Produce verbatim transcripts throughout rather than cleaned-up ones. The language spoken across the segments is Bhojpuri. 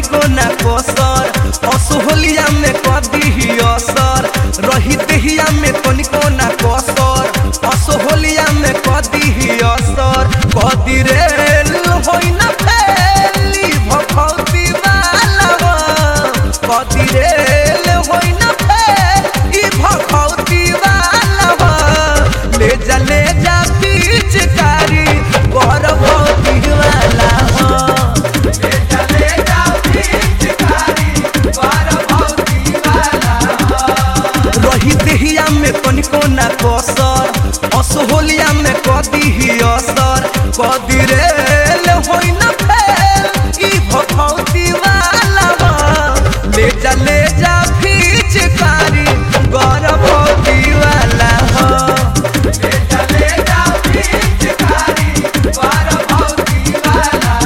तनिको ना कसर असोहलिया में कदी ही असर रही देहिया में तनिको ना कसर असोहलिया में कदी ही असर कदी रेल होई ना फैली भखौती वाला कदी रेल होई ना फैली भखौती वाला ले जा ले जा पिचकारी गर्भवती वाला ले जा ले जा पिचकारी गर्भवती वाला रही देहिया में तनिको ना कसर असोहलिया में कदी ही असर कदी रेल होई ना फैल ई भखौती वाला ले जा ले जा पिचकारी गर्भवती वाला ले जा ले जा पिचकारी गर्भवती वाला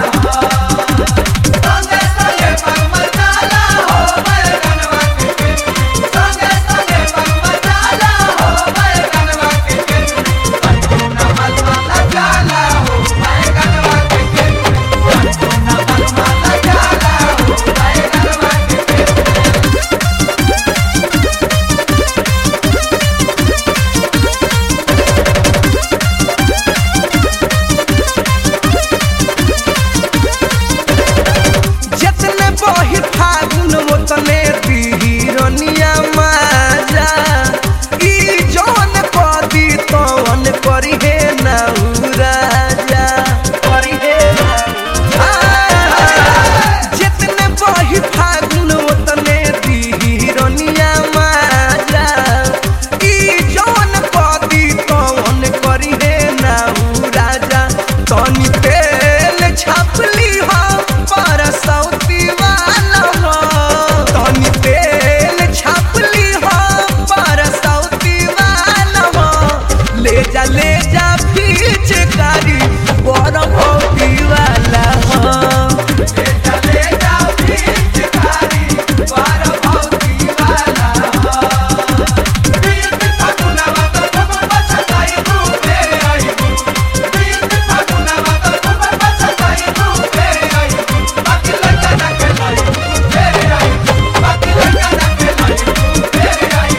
संगे संगे पंगमताला हो बैगनवा के संगे संगे पंगमताला हो बैगनवा के अन्ना मलमला जाला हो बैगनवा के अन्ना मलमला जाला हो बैगनवा के जतने बही फागुन ओतने बिहिरनिया माजा ई जौन कदी तवन करी हे नाउ राजा करी हे जतने बही फागुन ओतने बिहिरनिया माजा ई जौन कदी तवन करी हे नाउ राजा तनी तेल छापली हो पर सौती वाला हो तनी तेल छापली हो पर सौती वाला हो ले जा ले जा पिचकारी गर्भवती वाला हो ले जा ले जा पिचकारी गर्भवती वाला हो बीत फागुनवा तो खबर बचताई रूपे आई बीत फागुनवा तो खबर बचताई रूपे आई बाकी लड़का ना के लाई तेरे आई बाकी लड़का ना के लाई तेरे आई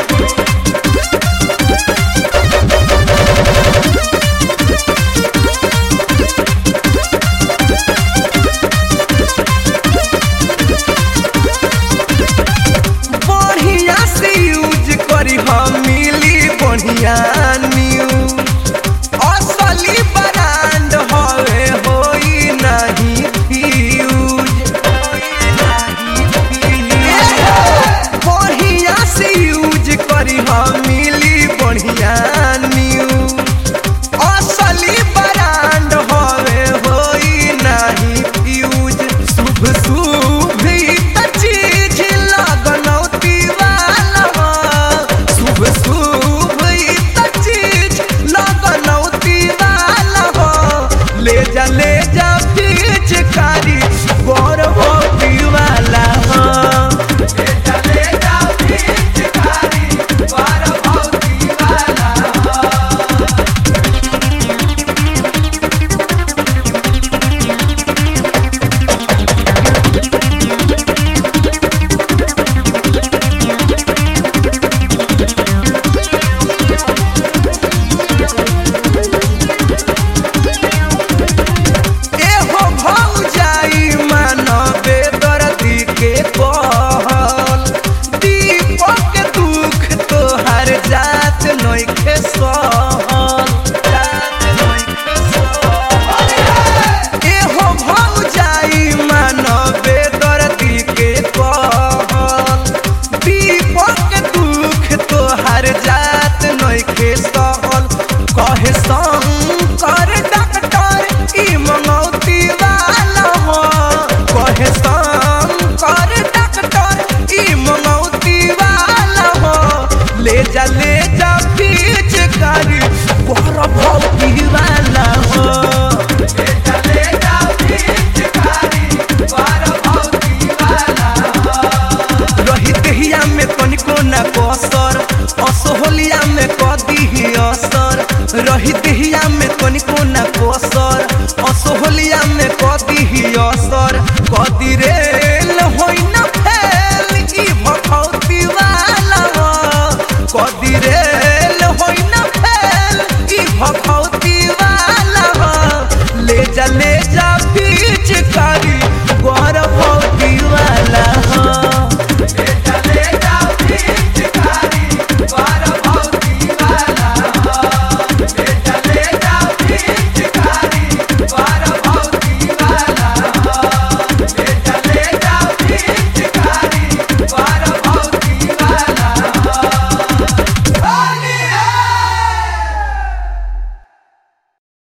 बढ़िया से यूज करी हम मिली बढ़िया न्यूज असली ब्रांड हवे होई नहीं फ्यूज बढ़िया से यूज करी हम मिली बढ़िया न्यूज असली ब्रांड हवे होई नहीं फ्यूज शुभ शुभ ही त चीज लगनौती वाला शुभ शुभ ही त चीज लगनौती वाला ले जा ले जा पिचकारी गर्भवती वाला ले जा ले जा पिचकारी गर्भवती वाला एहो भौजाई मानवे दर्दी के कहल दीपक दुख तोहर जात नइखे सहल जात नइखे सहल एहो भौजाई मानवे दर्दी के कहल दीपक दुख तोहर जात नइखे सहल कहे शंकर डॉक्टर ई मंगौती वाला हो कहे शंकर डॉक्टर ई मंगौती वाला हो ले जा ले जा पिचकारी गर्भवती वाला हो ले जा ले जा पिचकारी गर्भवती वाला हो रही देहिया में तनिको ना कसर असोहलिया में कदी ही असर रही देहिया में तनिको ना कसर असोहलिया में कदी ही असर कदी रेल भखौ